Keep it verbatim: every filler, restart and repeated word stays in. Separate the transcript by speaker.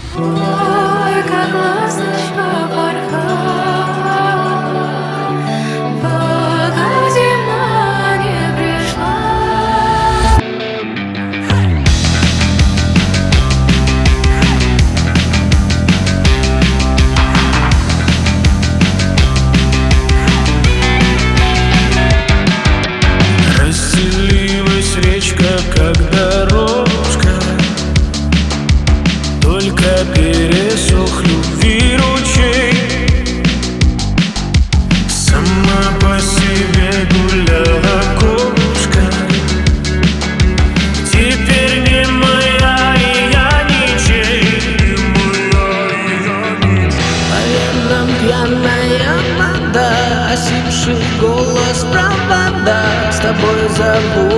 Speaker 1: Ой, как ласточка порхала, пока зима не пришла.
Speaker 2: Расстелилась речка, как дорожка, только пересох любви ручей. Сама по себе гуляла кошка, теперь не моя, и я ничей. Не моя, и я ничей.
Speaker 3: По венам пьяная вода, осипший голос провода. С тобой забудь